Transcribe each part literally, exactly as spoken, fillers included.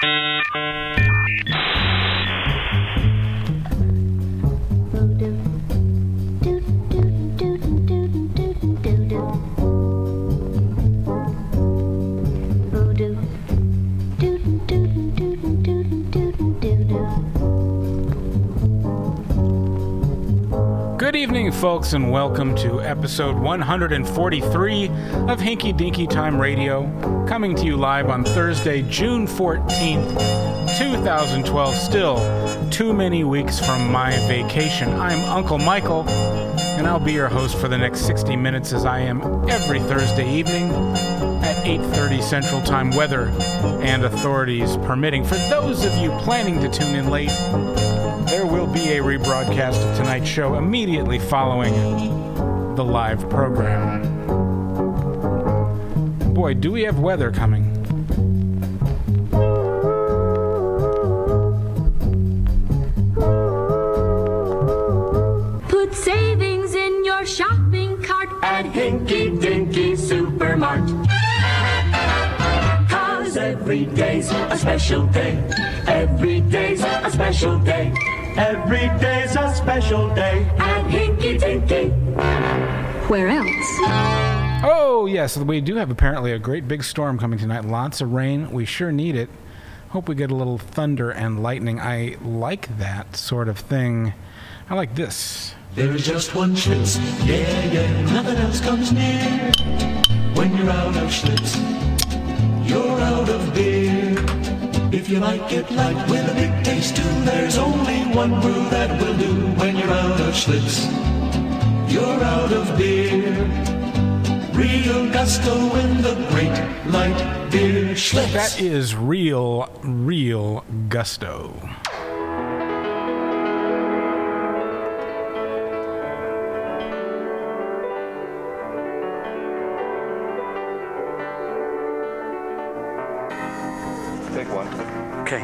Good evening, folks, and welcome to episode one forty-three of Hinky Dinky Time Radio, coming to you live on Thursday, June fourteenth, twenty twelve. Still too many weeks from my vacation. I'm Uncle Michael, and I'll be your host for the next sixty minutes, as I am every Thursday evening at eight thirty Central Time, weather and authorities permitting. For those of you planning to tune in late, there will be a rebroadcast of tonight's show immediately following the live program. Boy, do we have weather coming. Put savings in your shopping cart at Hinky Dinky Supermart. 'Cause every day's a special day. Every day's a special day. Every day's a special day at Hinky Dinky. Where else? Oh, yes, we do have apparently a great big storm coming tonight. Lots of rain. We sure need it. Hope we get a little thunder and lightning. I like that sort of thing. I like this. There's just one Schlitz, yeah, yeah, nothing else comes near. When you're out of Schlitz, you're out of beer. If you like it light with a big taste too, there's only one brew that will do. When you're out of Schlitz, you're out of beer. Real gusto in the great light beer Schlitz. That is real, real gusto. Take one. Okay.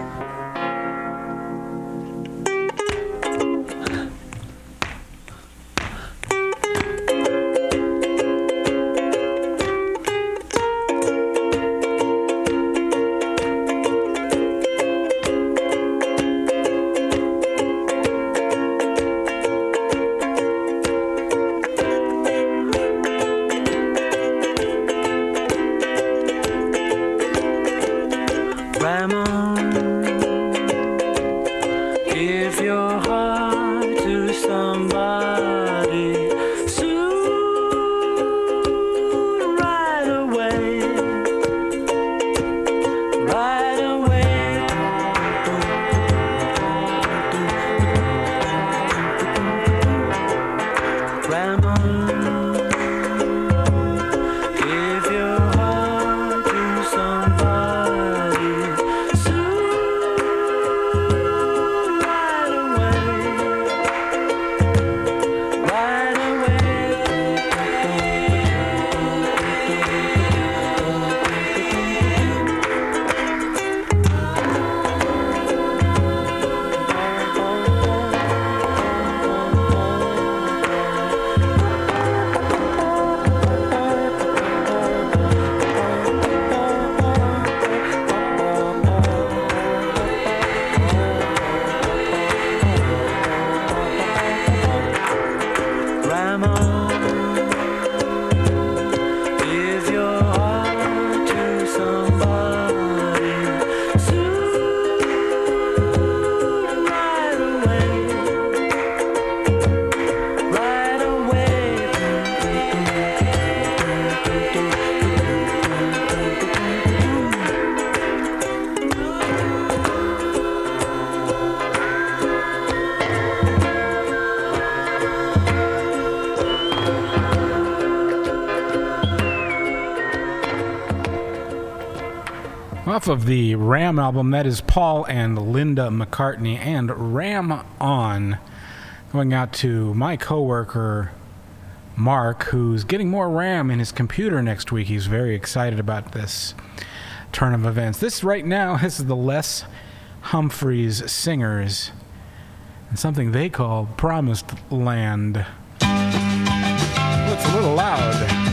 Off of the Ram album, that is Paul and Linda McCartney and Ram On. Going out to my coworker Mark, who's getting more RAM in his computer next week. He's very excited about this turn of events. This right now is the Les Humphreys Singers and something they call Promised Land. Well, it's a little loud.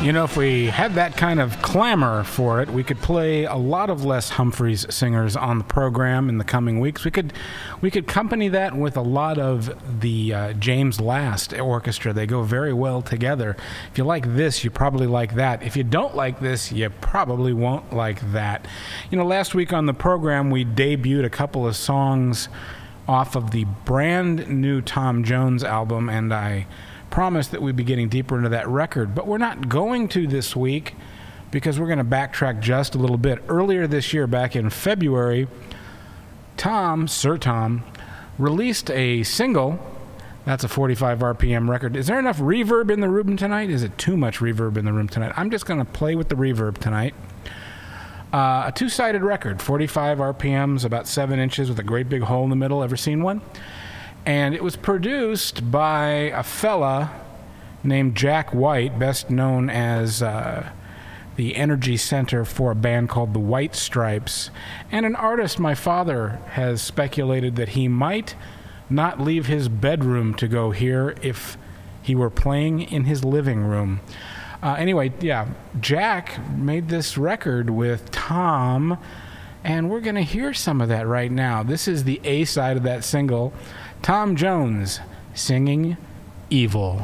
You know, if we had that kind of clamor for it, we could play a lot of Les Humphreys singers on the program in the coming weeks. We could we could accompany that with a lot of the uh, James Last Orchestra. They go very well together. If you like this, you probably like that. If you don't like this, you probably won't like that. You know, last week on the program, we debuted a couple of songs off of the brand new Tom Jones album, and I promised that we'd be getting deeper into that record, but we're not going to this week because we're going to backtrack just a little bit. Earlier this year, back in February, Tom, Sir Tom, released a single. That's a forty-five R P M record. Is there enough reverb in the room tonight? Is it too much reverb in the room tonight? I'm just going to play with the reverb tonight. Uh, a two-sided record, forty-five R P Ms, about seven inches with a great big hole in the middle. Ever seen one? And it was produced by a fella named Jack White, best known as uh, the energy center for a band called the White Stripes, and an artist my father has speculated that he might not leave his bedroom to go here if he were playing in his living room. Uh, anyway, yeah, Jack made this record with Tom, and we're going to hear some of that right now. This is the A side of that single. Tom Jones singing Evil.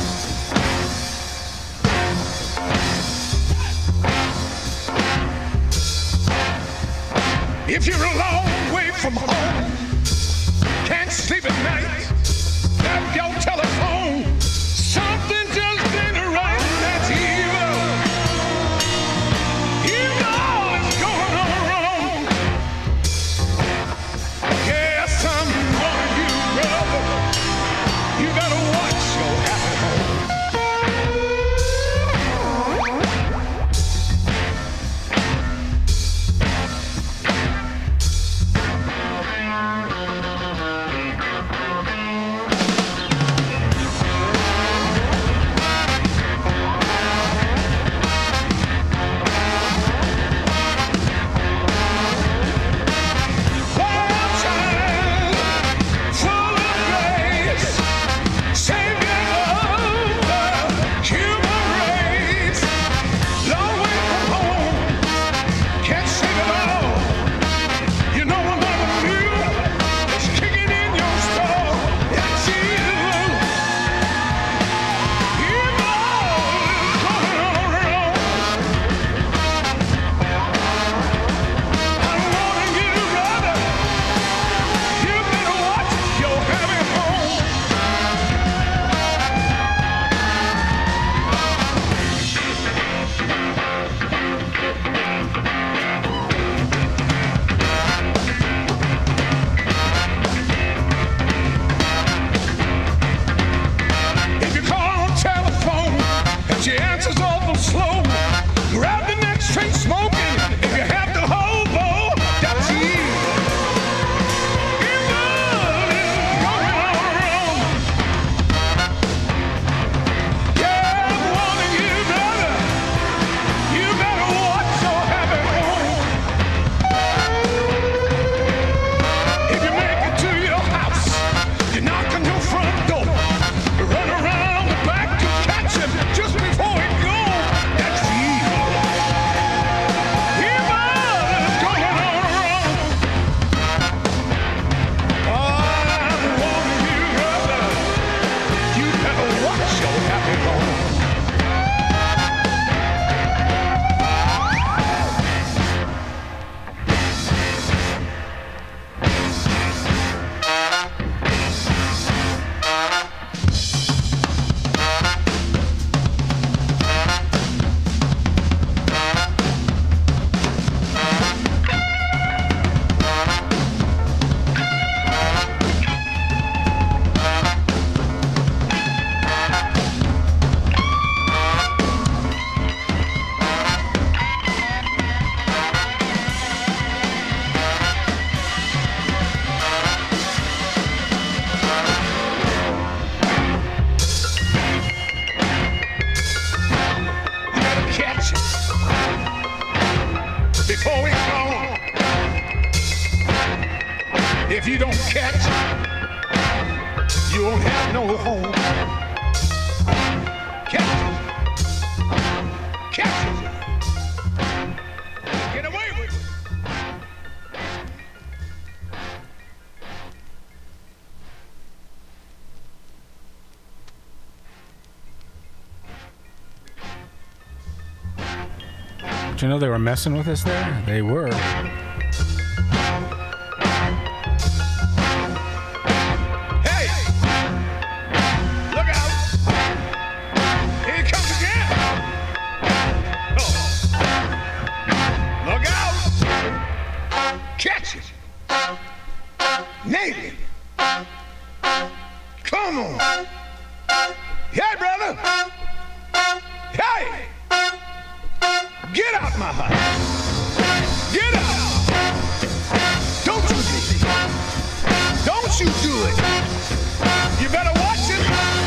If you're a long way from home, can't sleep at night, grab your telephone, something just ain't right, that's evil. Evil is going on wrong. Yes, I'm warning you, brother, you better watch your happy home. If you don't catch, you won't have no home. Catch Did you know they were messing with us there? They were. Hey! Look out! Here he comes again! Oh. Look out! Catch it! Nail it! Come on! Hey, brother! Hey! Get out my house! Get out! Don't you do it! Don't you do it! You better watch it!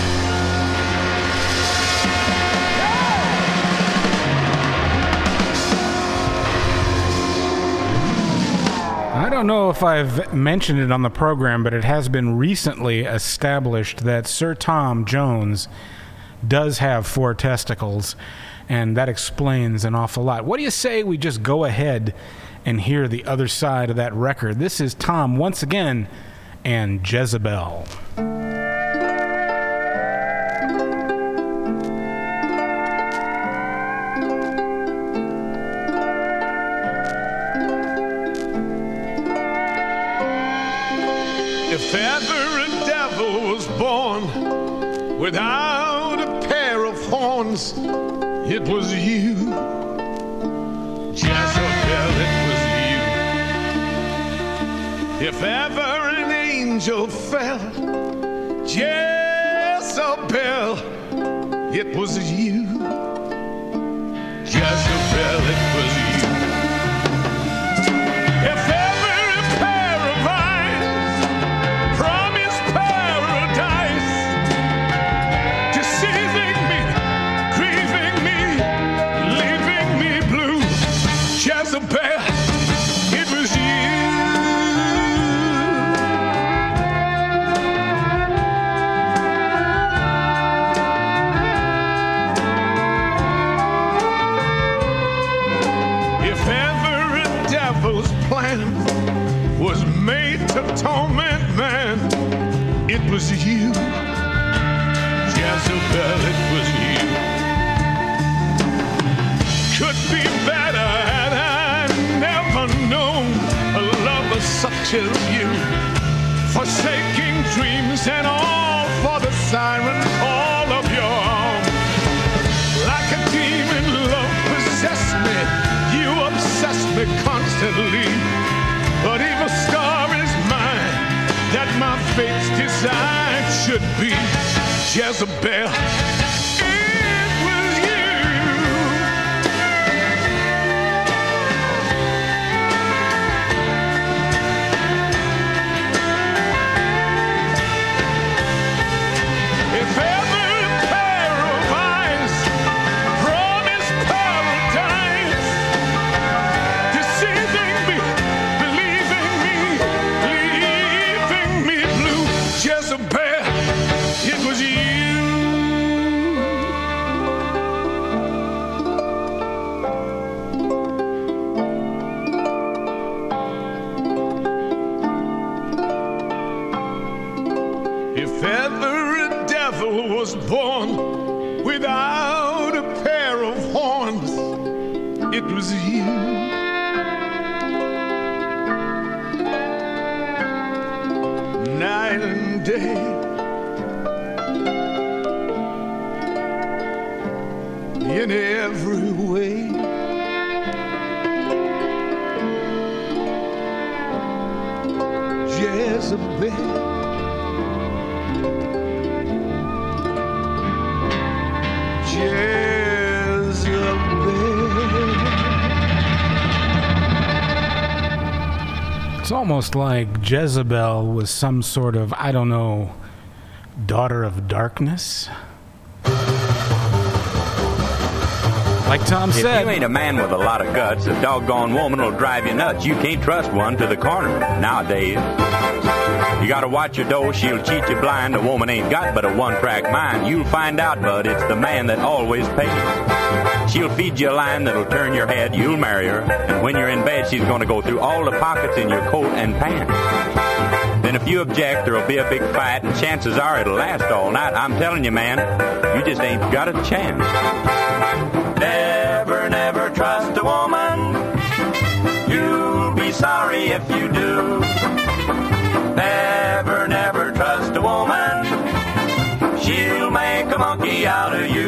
I don't know if I've mentioned it on the program, but it has been recently established that Sir Tom Jones does have four testicles, and that explains an awful lot. What do you say we just go ahead and hear the other side of that record? This is Tom once again and Jezebel. If ever a devil was born without a pair of horns, it was you. Jezebel, it was you. If ever an angel fell, Jezebel, it was you. Jezebel, it was you. If ever a pair of eyes promised paradise, deceiving me, grieving me, leaving me blue, Jezebel, it was you. If ever a devil's plan was made to torment man, it was you. Jezebel, it was you. Could be better had I never known a lover such as you. Forsaking dreams and all for the siren call of your own. Like a demon, love possessed me. You obsessed me constantly. But evil star is mine, that my fate's design should be. Jezebel, it was you. If ever a pair of eyes promised paradise, deceiving me, believing me, leaving me blue, Jezebel, it was you. If ever a devil was born without a pair of horns, it was you. Night and day, in every way, Jezebel, Jezebel. It's almost like Jezebel was some sort of, I don't know, daughter of darkness. Like Tom If said, you ain't a man with a lot of guts, a doggone woman will drive you nuts. You can't trust one to the corner nowadays. You gotta watch your dough, she'll cheat you blind. A woman ain't got but a one-track mind. You'll find out, bud, it's the man that always pays. She'll feed you a line that'll turn your head. You'll marry her, and when you're in bed, she's gonna go through all the pockets in your coat and pants. Then if you object, there'll be a big fight, and chances are it'll last all night. I'm telling you, man, you just ain't got a chance. Never, never trust a woman if you do. Never, never trust a woman. She'll make a monkey out of you.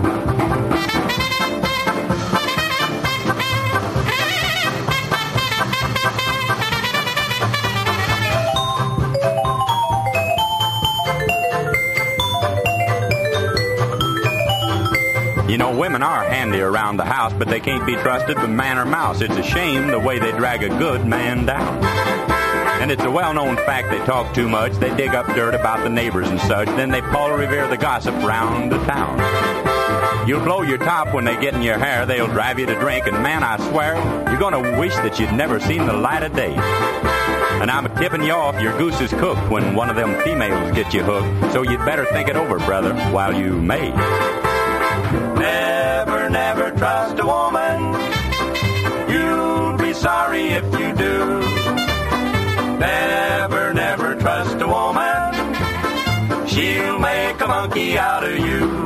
You know, women are handy around the house, but they can't be trusted with man or mouse. It's a shame the way they drag a good man down. And it's a well-known fact they talk too much. They dig up dirt about the neighbors and such. Then they Paul Revere the gossip round the town. You'll blow your top when they get in your hair. They'll drive you to drink. And man, I swear, you're going to wish that you'd never seen the light of day. And I'm tipping you off, your goose is cooked when one of them females get you hooked. So you'd better think it over, brother, while you may. Never, never trust a woman. You'll be sorry if you do. Never, never trust a woman. She'll make a monkey out of you.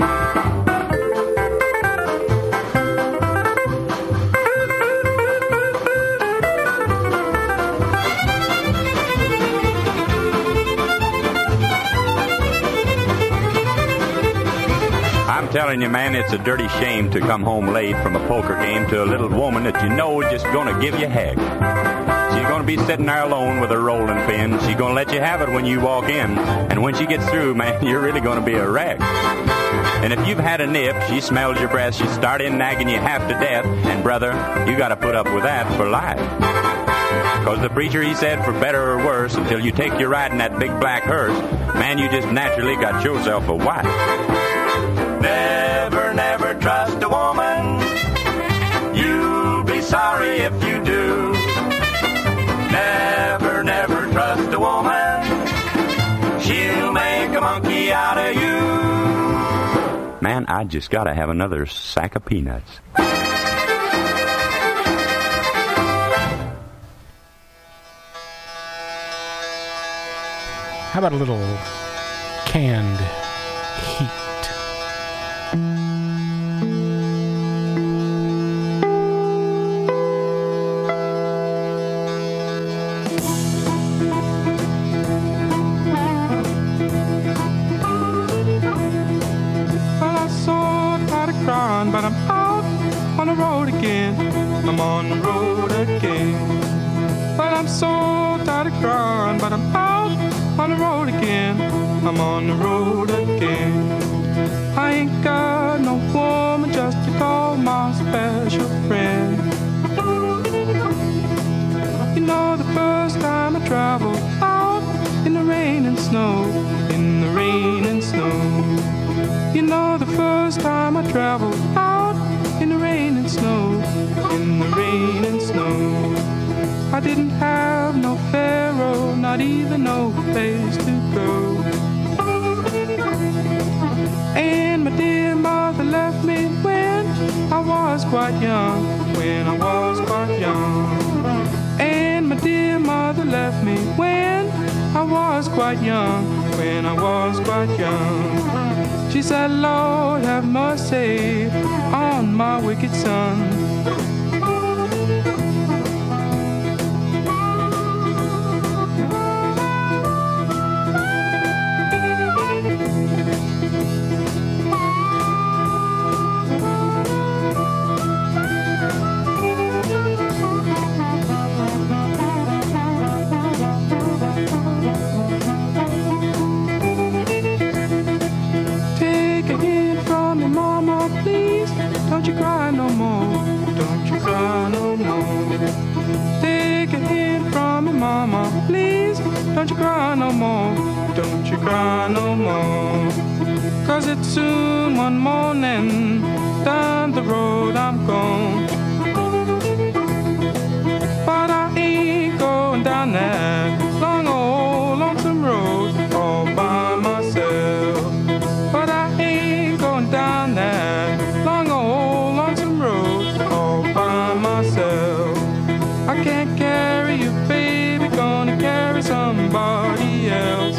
I'm telling you, man, it's a dirty shame to come home late from a poker game to a little woman that you know is just going to give you heck. She's going to be sitting there alone with her rolling pin. She's going to let you have it when you walk in. And when she gets through, man, you're really going to be a wreck. And if you've had a nip, she smells your breath, she starts in nagging you half to death. And, brother, you got to put up with that for life. Because the preacher, he said, for better or worse, until you take your ride in that big black hearse, man, you just naturally got yourself a wife. Never, never trust a woman. You'll be sorry if you do. Never, never trust a woman. She'll make a monkey out of you. Man, I just gotta have another sack of peanuts. How about a little canned heat? But I'm out on the road again. I'm on the road again. But I'm so tired of crying. But I'm out on the road again. I'm on the road again. I ain't got no woman just to call my special friend. You know, the first time I traveled out in the rain and snow, in the rain and snow. You know, the first time I traveled out in the rain and snow, in the rain and snow, I didn't have no pharaoh, not even no place to go. And my dear mother left me when I was quite young, when I was quite young. And my dear mother left me when I was quite young, when I was quite young. She said, Lord, have mercy on my wicked son. Don't you cry no more, don't you cry no more. Take a hint from me, mama, please. Don't you cry no more, don't you cry no more. Cause it's soon one morning, down the road I'm gone. But I ain't going down that long old lonesome road all by myself. But I ain't going down that long old lonesome road all by myself. I can't carry you, baby, gonna carry somebody else.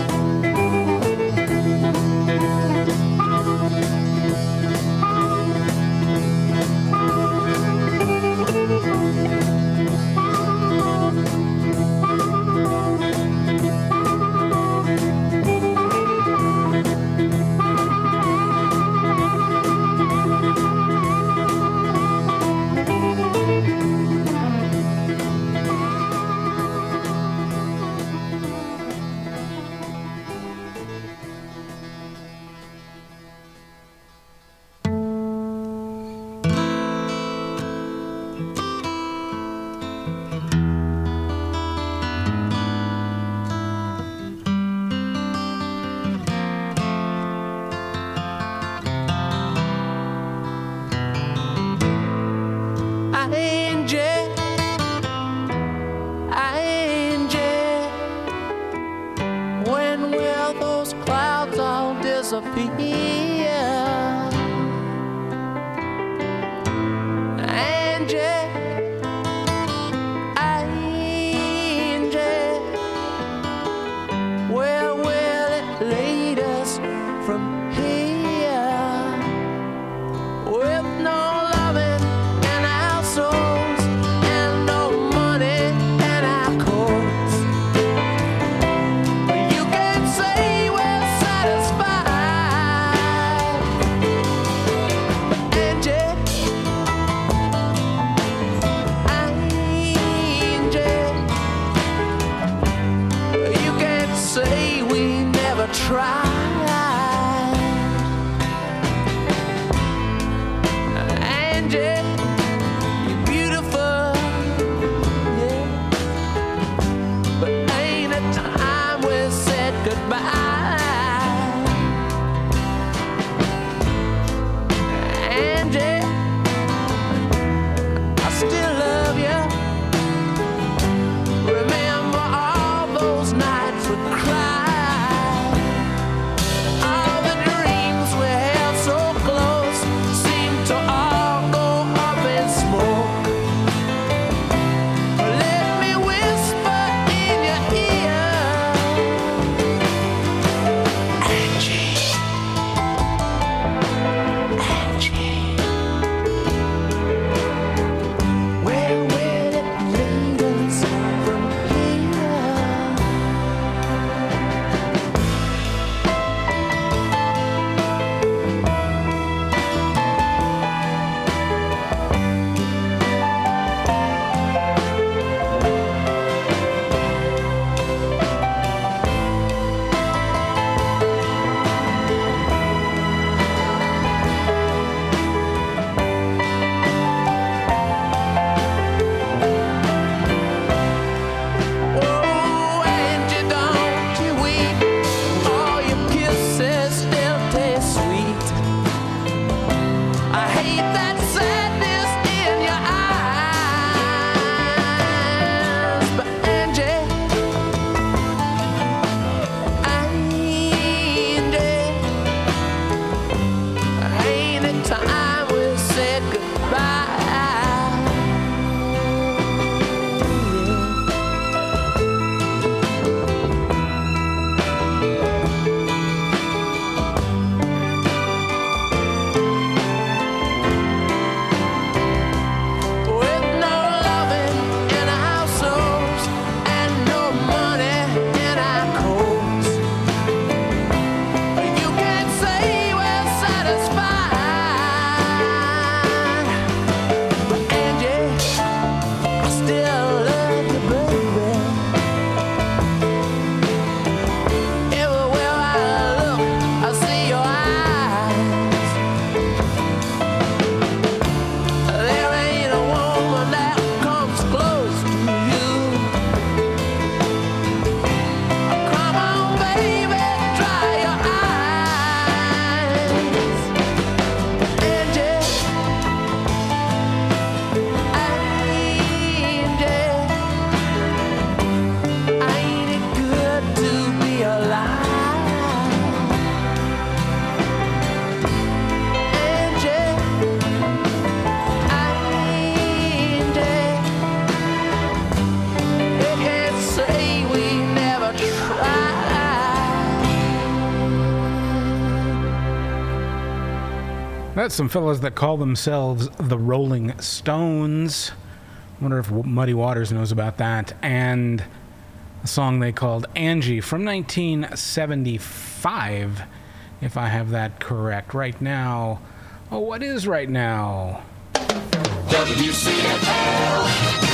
That's some fellas that call themselves the Rolling Stones. Wonder if Muddy Waters knows about that. And a song they called Angie from nineteen seventy-five, if I have that correct. Right now, oh, what is right now? W C F L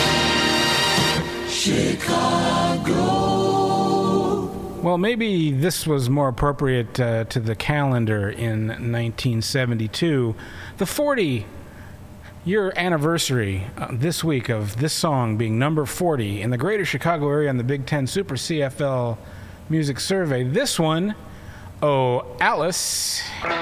Chicago. Well, maybe this was more appropriate uh, to the calendar in nineteen seventy-two. The forty-year anniversary uh, this week of this song being number forty in the greater Chicago area on the Big Ten Super C F L Music Survey. This one, Oh, Alice.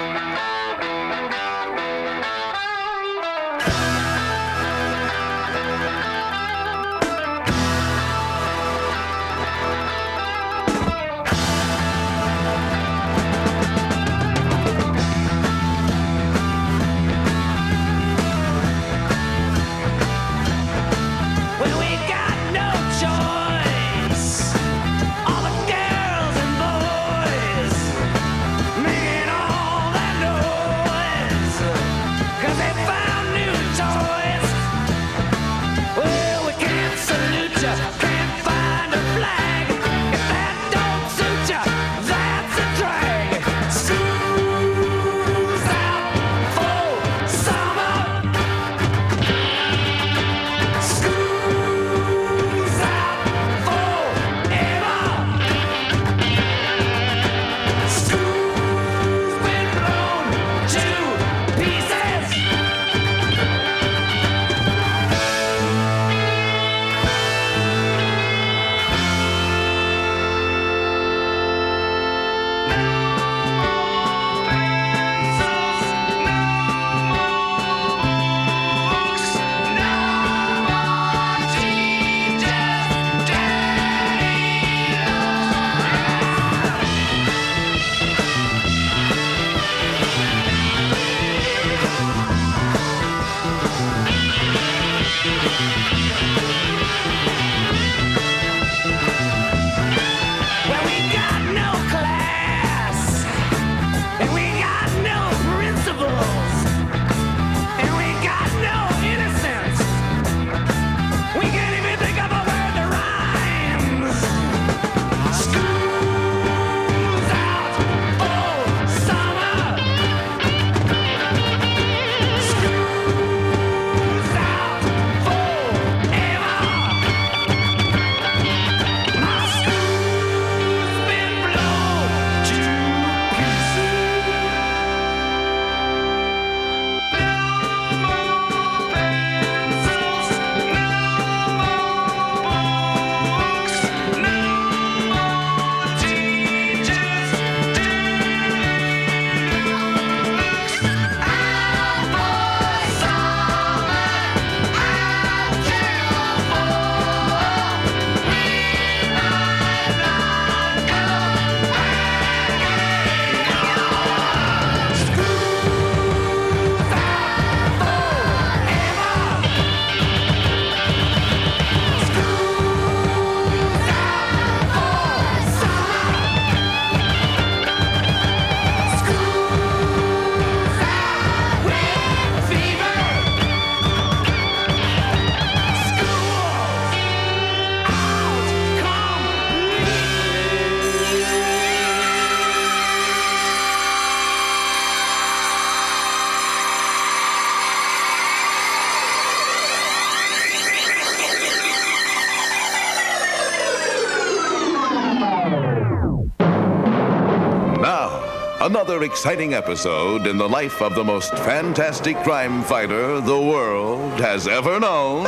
Another exciting episode in the life of the most fantastic crime fighter the world has ever known.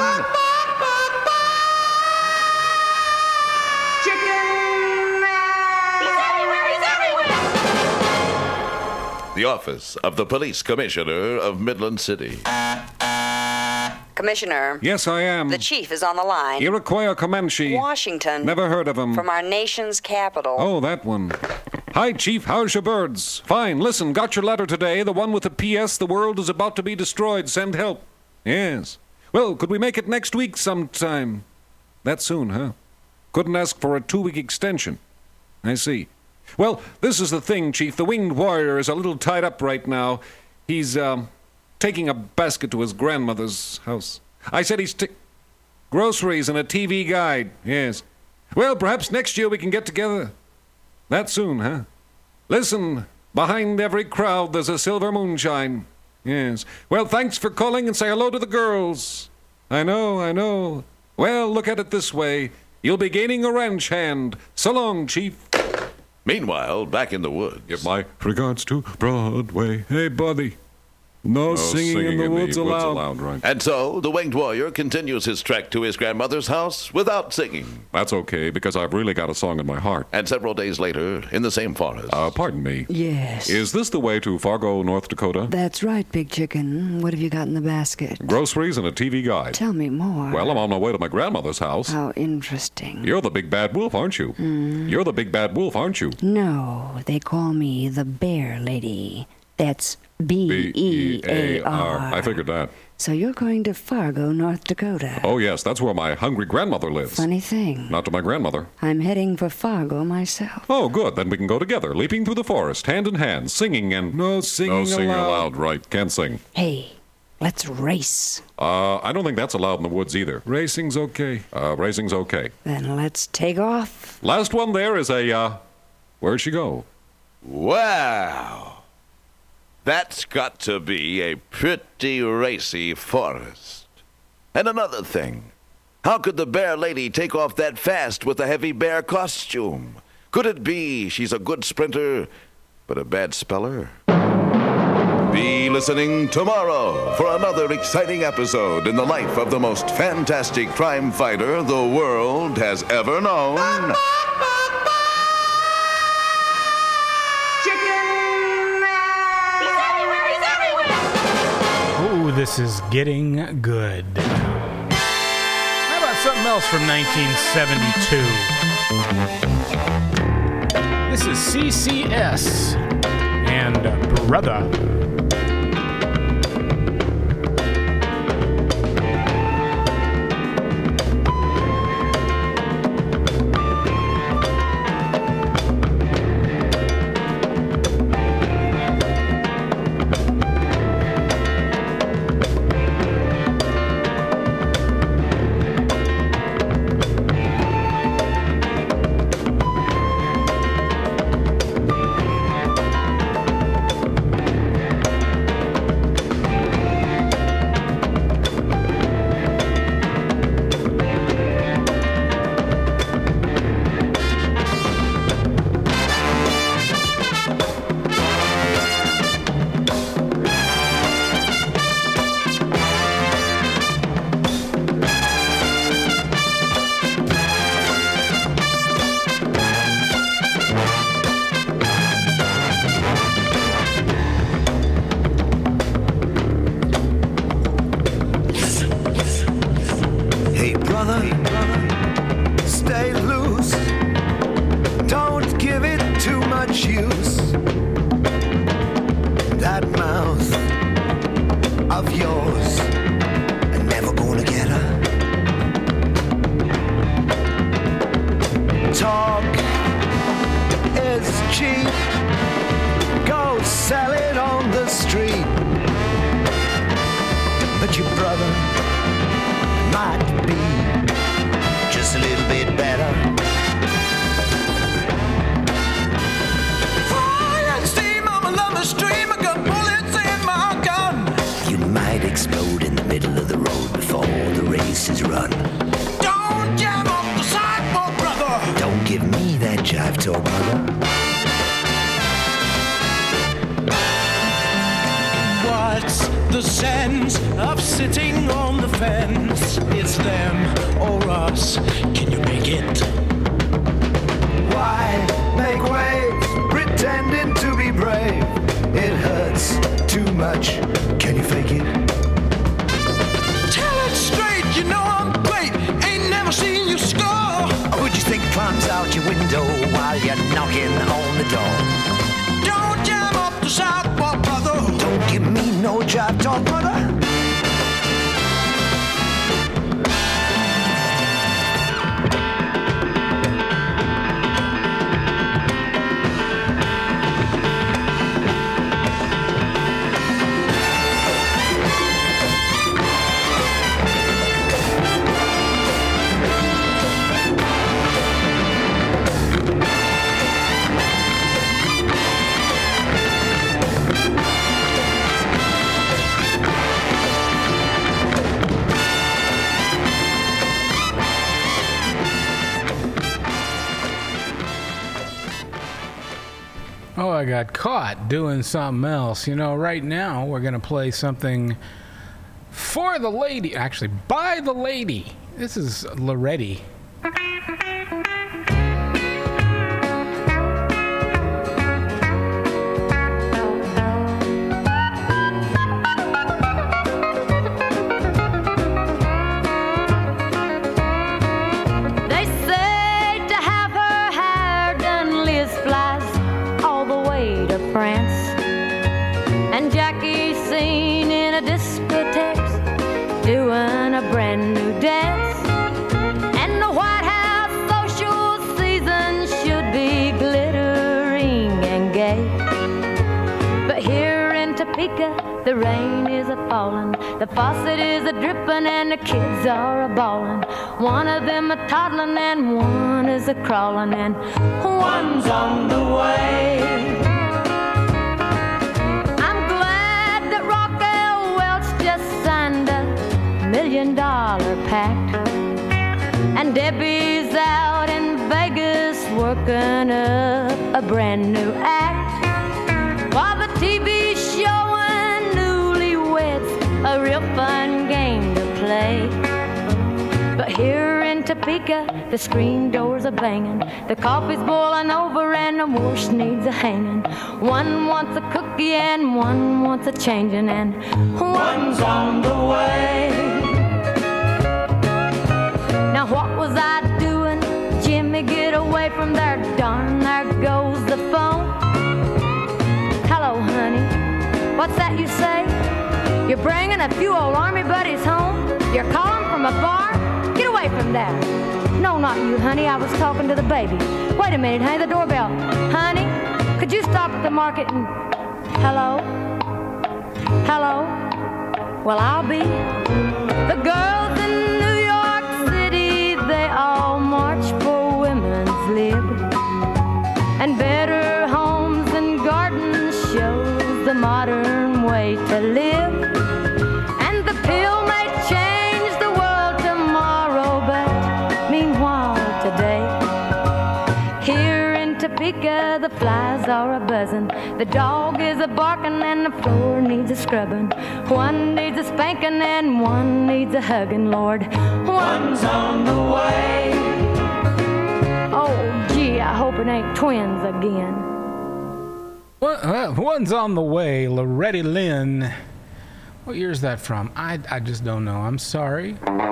Chicken! He's everywhere! He's everywhere! The office of the police commissioner of Midland City. Commissioner. Yes, I am. The chief is on the line. Iroquois or Comanche? Washington. Never heard of him. From our nation's capital. Oh, that one. Hi, Chief. How's your birds? Fine. Listen, got your letter today, the one with the P S the world is about to be destroyed. Send help. Yes. Well, could we make it next week sometime? That soon, huh? Couldn't ask for a two-week extension. I see. Well, this is the thing, Chief. The Winged Warrior is a little tied up right now. He's, um, taking a basket to his grandmother's house. I said he's t- groceries and a T V guide, yes. Well, perhaps next year we can get together. That soon, huh? Listen, behind every crowd there's a silver moonshine. Yes. Well, thanks for calling and say hello to the girls. I know, I know. Well, look at it this way. You'll be gaining a ranch hand. So long, Chief. Meanwhile, back in the woods. Give my regards to Broadway. Hey, buddy. No, No singing, singing in the in the woods, woods allowed. allowed, right. And so, the winged warrior continues his trek to his grandmother's house without singing. That's okay, because I've really got a song in my heart. And several days later, in the same forest. Uh, pardon me. Yes. Is this the way to Fargo, North Dakota? That's right, Big Chicken. What have you got in the basket? Groceries and a T V guide. Tell me more. Well, I'm on my way to my grandmother's house. How interesting. You're the big bad wolf, aren't you? Mm. You're the big bad wolf, aren't you? No, they call me the Bear Lady. That's B E A R. I figured that. So you're going to Fargo, North Dakota. Oh, yes, that's where my hungry grandmother lives. Funny thing. Not to my grandmother. I'm heading for Fargo myself. Oh, good. Then we can go together, leaping through the forest, hand in hand, singing and... No singing No singing allowed. allowed, right. Can't sing. Hey, let's race. Uh, I don't think that's allowed in the woods either. Racing's okay. Uh, racing's okay. Then let's take off. Last one there is a, uh... Where'd she go? Wow! That's got to be a pretty racy forest. And another thing, how could the bear lady take off that fast with a heavy bear costume? Could it be she's a good sprinter, but a bad speller? Be listening tomorrow for another exciting episode in the life of the most fantastic crime fighter the world has ever known. Ooh, this is getting good. How about something else from nineteen seventy-two? This is C C S and Brother. I got caught doing something else. You know, right now we're going to play something for the lady. Actually, by the lady. This is Loretti. And Jackie seen in a discotheque doing a brand new dance. And the White House social season should be glittering and gay. But here in Topeka, the rain is a-falling, the faucet is a-dripping, and the kids are a-bawling. One of them a-toddling and one is a-crawling, and one's on the way. Million dollar pact, and Debbie's out in Vegas working up a brand new act, while the T V showing newlyweds a real fun game to play. But here in Topeka, the screen doors are banging, the coffee's boiling over, and the wash needs a hanging. One wants a cookie and one wants a changing, and one's on the way. Now what was I doing? Jimmy, get away from there. Darn, there goes the phone. Hello, honey. What's that you say? You're bringing a few old army buddies home? You're calling from a bar? Get away from there. No, not you, honey. I was talking to the baby. Wait a minute, honey. The doorbell. Honey, could you stop at the market and... Hello? Hello? Well, I'll be. The girls in New York City, they all march for women's lib. And better homes and gardens shows the modern way to live. And the pill may change the world tomorrow, but meanwhile today, here in Topeka, the flies are a-buzzing, the dog is a-barking, and the floor needs a scrubbing. One needs a spanking and one needs a hugging, Lord. One's on the way. Oh, gee, I hope it ain't twins again. Well, one's on the way, Loretti Lynn. What year is that from? I, I just don't know. I'm sorry.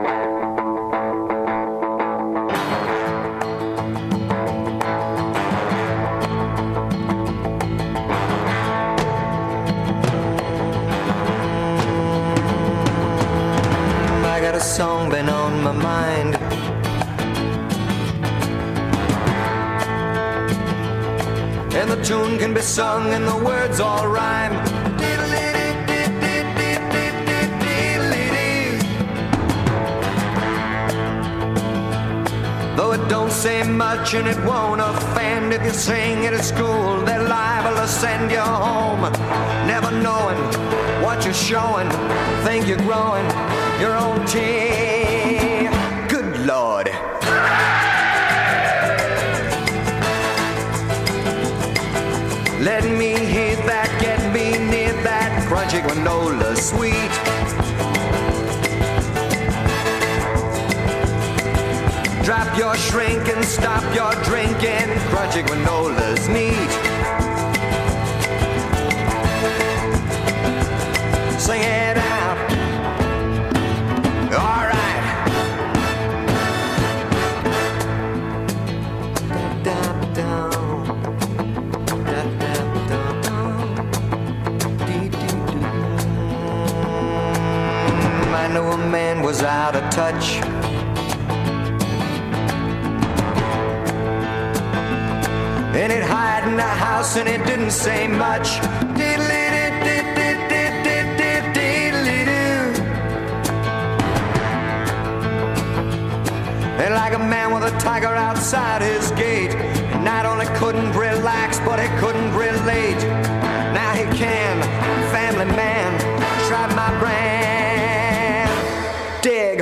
I got a song been on my mind. And the tune can be sung and the words all rhyme. Though it don't say much and it won't offend, if you sing it at school, they're liable to send you home. Never knowing what you're showing, think you're growing your own tea. Good Lord. Let me hit that, get me near that crunchy granola sweet. Drop your shrink and stop your drinking, crunchy granola's neat. Sing it out. All right. I knew a man was out of touch. And it hid in the house and it didn't say much. And like a man with a tiger outside his gate, not only couldn't relax, but he couldn't relate. Now he can, family man, try my brand. Dig.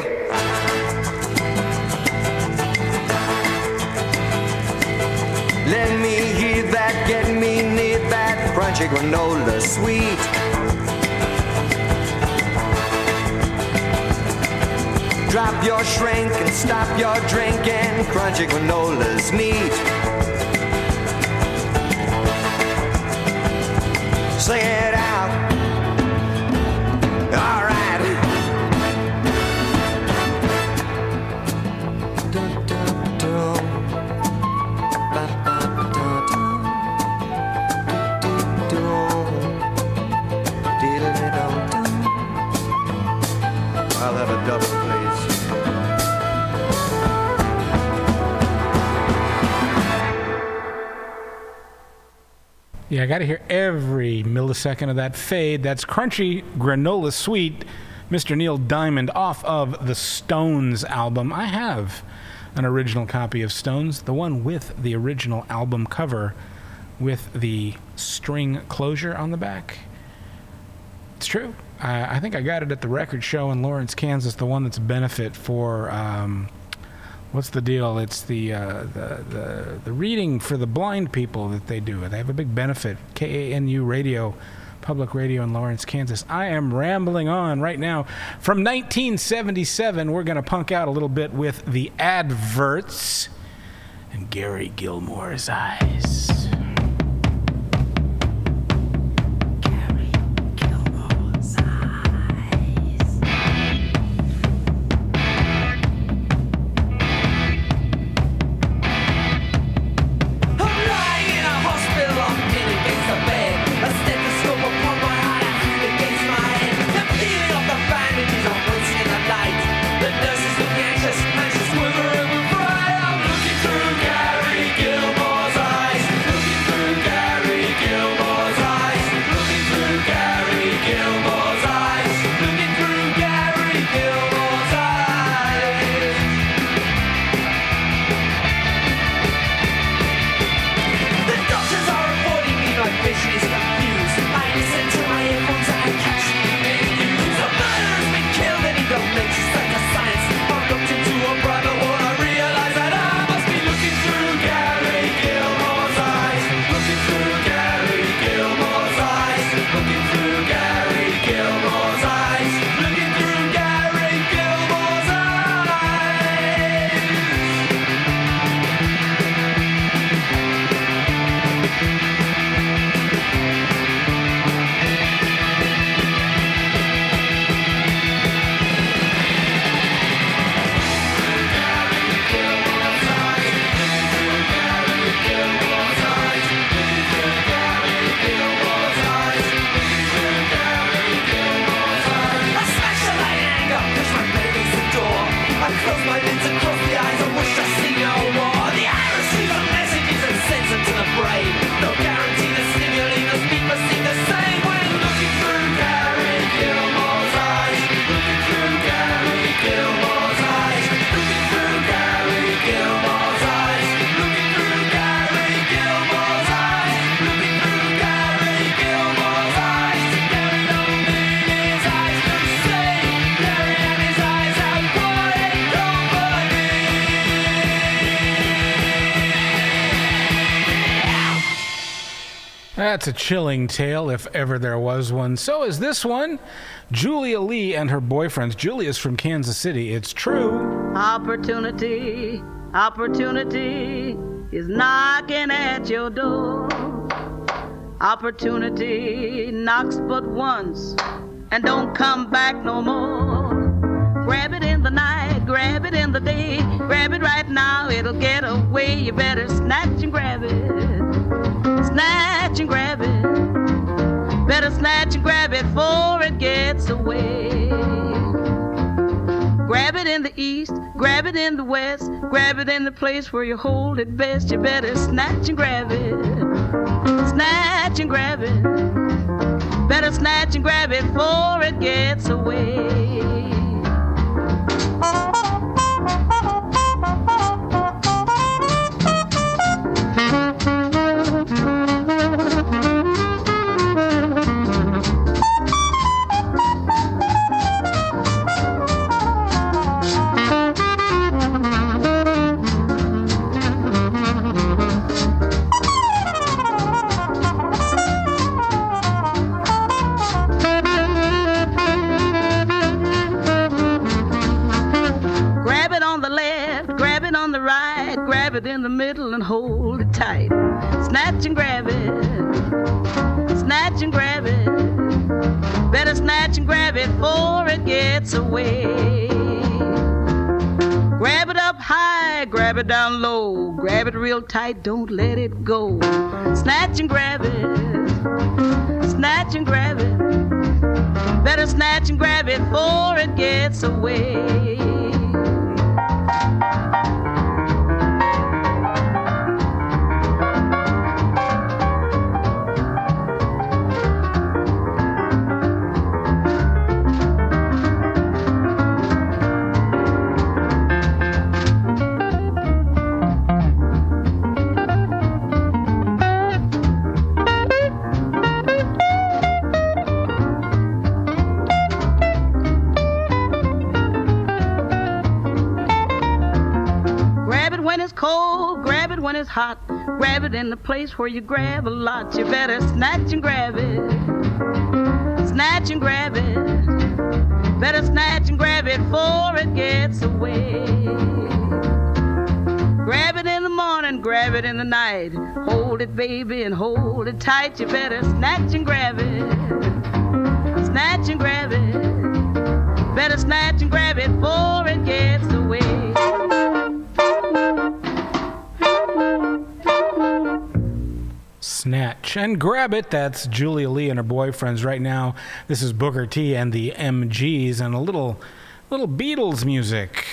Let me hear that, get me near that crunchy granola sweet. Drop your shrink and stop your drinking, crunchy granola's neat. Sing it out. All right. Dun, dun, dun. Ba, ba, dun, dun. Dun, dun. Diddly, dun, dun. I'll have a double, please. Yeah, I got to hear every millisecond of that fade. That's Crunchy Granola Sweet, Mister Neil Diamond, off of the Stones album. I have an original copy of Stones, the one with the original album cover with the string closure on the back. It's true. I, I think I got it at the record show in Lawrence, Kansas, the one that's a benefit for... Um, What's the deal? It's the, uh, the the the reading for the blind people that they do. They have a big benefit. K A N U Radio, public radio in Lawrence, Kansas. I am rambling on right now. From nineteen seventy-seven, we're going to punk out a little bit with the Adverts and Gary Gilmore's Eyes. That's a chilling tale, if ever there was one. So is this one. Julia Lee and her boyfriends. Julia's from Kansas City. It's true. Opportunity, opportunity is knocking at your door. Opportunity knocks but once and don't come back no more. Grab it in the night, grab it in the day, grab it right now, it'll get away. You better snatch and grab it. Snatch and grab it. Better snatch and grab it before it gets away. Grab it in the east, grab it in the west, grab it in the place where you hold it best. You better snatch and grab it. Snatch and grab it. Better snatch and grab it before it gets away. on the right, grab it in the middle and hold it tight. Snatch and grab it, snatch and grab it. Better snatch and grab it before it gets away. Grab it up high, grab it down low, grab it real tight, don't let it go. Snatch and grab it, snatch and grab it. Better snatch and grab it before it gets away. When it's hot, grab it in the place where you grab a lot. You better snatch and grab it, snatch and grab it. Better snatch and grab it before it gets away. Grab it in the morning, grab it in the night. Hold it, baby, and hold it tight. You better snatch and grab it, snatch and grab it. Better snatch and grab it before it gets away. Snatch and grab it. That's Julia Lee and her boyfriends. Right now, this is Booker T and the M Gs and a little, little Beatles music.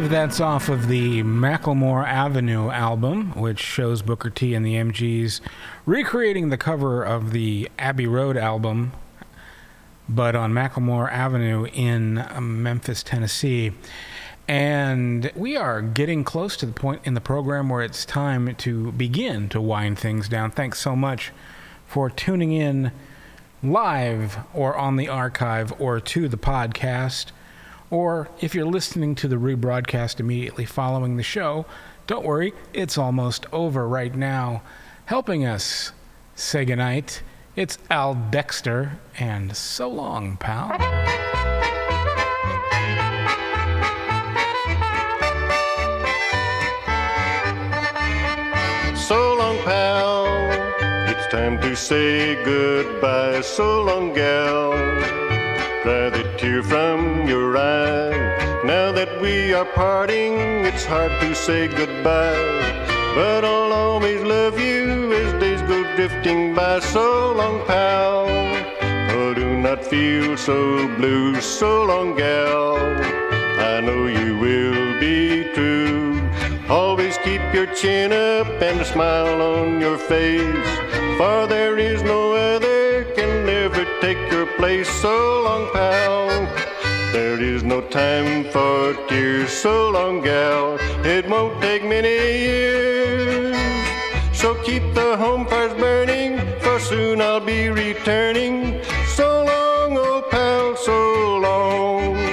That's off of the Macklemore Avenue album, which shows Booker T and the M Gs recreating the cover of the Abbey Road album, but on Macklemore Avenue in Memphis, Tennessee. And we are getting close to the point in the program where it's time to begin to wind things down. Thanks so much for tuning in live or on the archive or to the podcast. Or if you're listening to the rebroadcast immediately following the show, don't worry, it's almost over right now. Helping us say goodnight, it's Al Dexter, and so long, pal. So long, pal, it's time to say goodbye. So long, gal, dry the tear from your eye. Now that we are parting, it's hard to say goodbye, but I'll always love you as days go drifting by. So long, pal, oh, do not feel so blue. So long, gal, I know you will be true. Always keep your chin up and a smile on your face, for there is no other can never take your place. So long, pal, there is no time for tears. So long, gal, it won't take many years. So keep the home fires burning, for soon I'll be returning. So long, old pal, so long.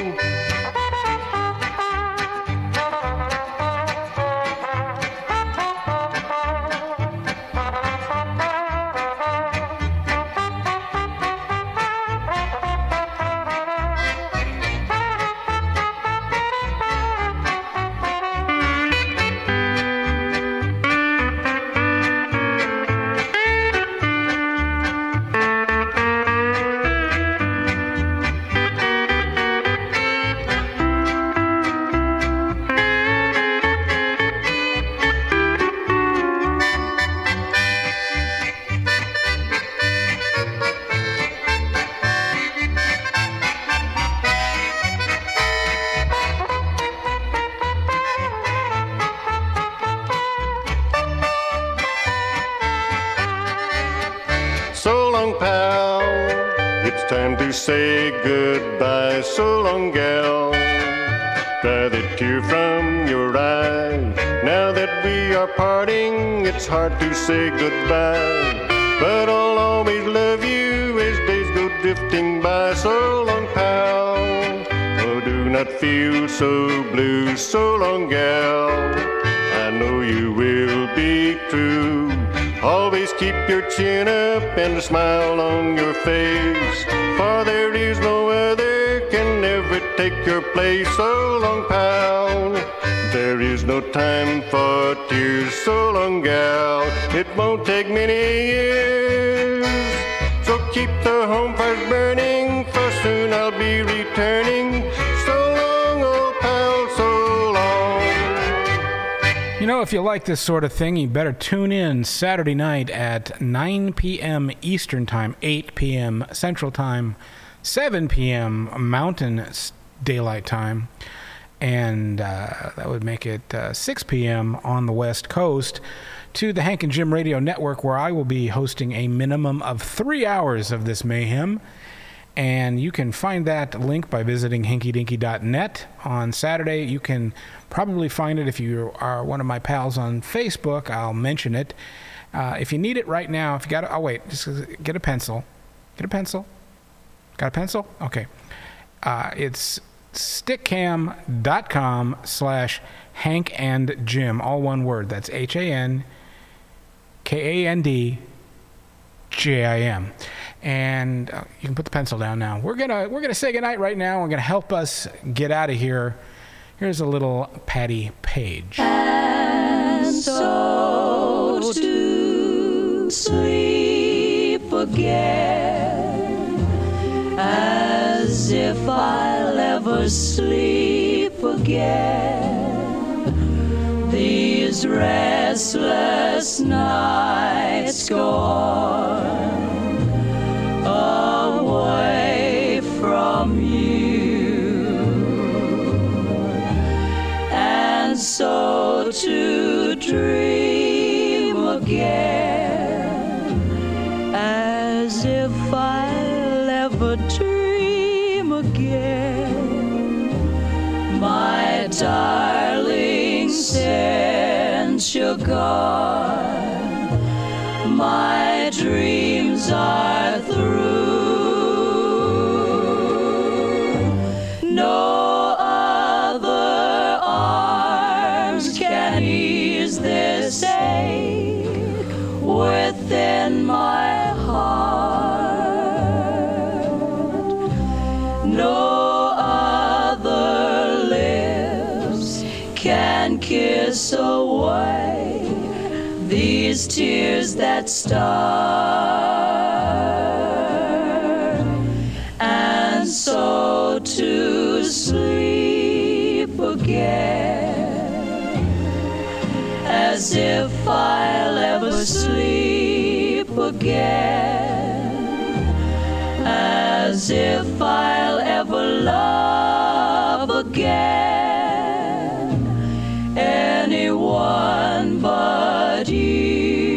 Say goodbye. So long, gal, dry the tear from your eye. Now that we are parting, it's hard to say goodbye, but I'll always love you as days go drifting by. So long, pal, oh, do not feel so blue. So long, gal, I know you will be true. Always keep your chin up and a smile on your face, for there is no other can ever take your place. So long, pal, there is no time for tears. So long, gal, it won't take many years. So keep the home fires burning, for soon I'll be returning. So long, old pal, so long. You know, if you like this sort of thing, you better tune in Saturday night at nine p.m. Eastern Time, eight p.m. Central Time, seven p.m. Mountain Daylight Time, and uh, that would make it uh, six p.m. on the West Coast, to the Hank and Jim Radio Network, where I will be hosting a minimum of three hours of this mayhem. And you can find that link by visiting hinky dinky dot net on Saturday. You can probably find it if you are one of my pals on Facebook. I'll mention it. Uh, if you need it right now, if you got it, oh wait, just get a pencil. Get a pencil. Got a pencil? Okay. Uh, it's stickcam.com slash Hank and Jim. All one word. That's H A N K A N D J I M. And uh, you can put the pencil down now. We're gonna we're gonna say goodnight right now. We're gonna help us get out of here. Here's a little Patty Page. And so to sleep again, as if I'll ever sleep again. These restless nights go on away from you, dream again, as if I'll ever dream again. My darling, since you're gone, my dreams are through. No other arms can ease this ache within my heart. No other lips can kiss away these tears that start. And so to sleep again, as if I'll ever sleep again, as if I'll ever love again anyone but you.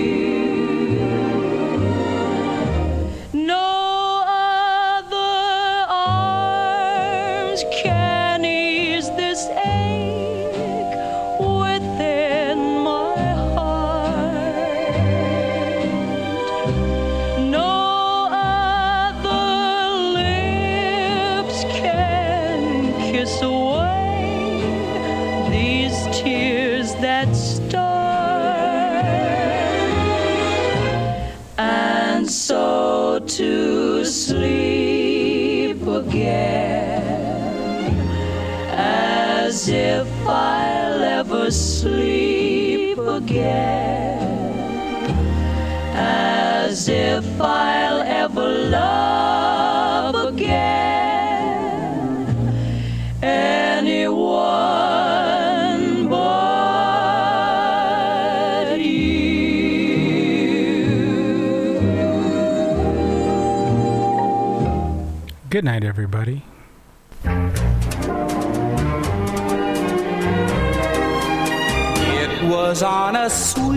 No other arms can ease this ache within my heart. No other lips can kiss away these tears that start. And so to sleep again, as if I'll ever sleep again, as if I'll ever love again anyone but you. Good night, everybody. It was on a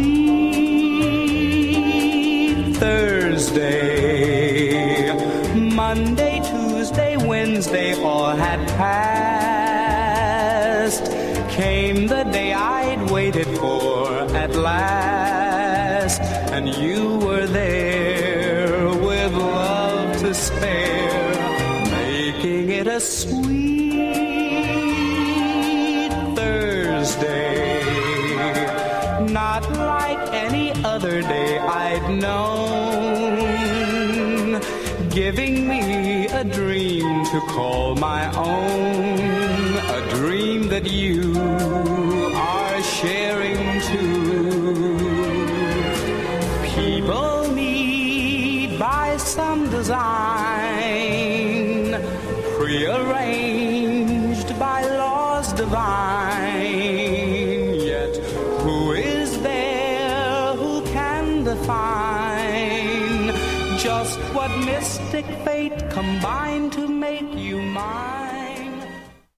sweet Thursday. Monday, Tuesday, Wednesday all had passed. Came the day I'd waited for at last, and you were there with love to spare, making it a sweet Thursday. Not like any other day I'd known, giving me a dream to call my own, a dream that you are sharing too. People need by some design, prearranged by laws divine. Yet who is there who can define just what mystic fate combined to make you mine?